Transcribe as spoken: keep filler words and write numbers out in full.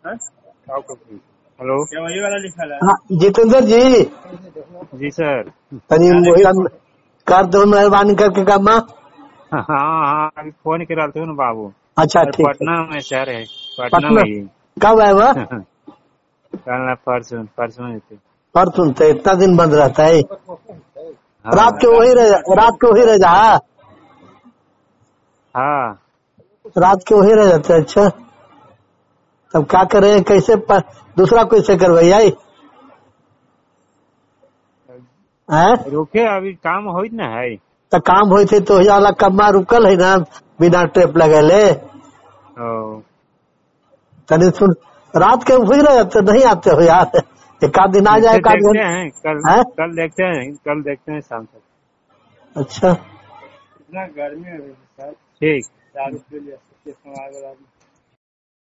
Hello, क्या वही वाला लिखा है? हाँ जितेंद्र जी। जी सर। तनी वही कर दो मेहरबानी करके काम। हाँ हाँ, अभी फोन करा थे ना बाबू। अच्छा ठीक है। पटना में शहर है, पटना पटना में ही। कब है वह? कल ना परसों परसों में थे। परसों से इतना दिन बंद रहता है? हाँ रात को वही रह रात को वही रह जा। हाँ, रात के वही रह जाते। अच्छा तब क्या करें, कैसे प, दूसरा कैसे करवाइए? रुके अभी काम हो ना है। तो काम होते थे तो वाला कम्मा रुकल है ना बिना ट्रेप लगेले। ओ, तनी सुन रात के वही रह जाते, नहीं आते हो यार? एक आध दिन आ जाए। देखते हैं कल है? कल देखते हैं कल देखते हैं शाम तक। अच्छा इतना गर्मी है सर। ठीक।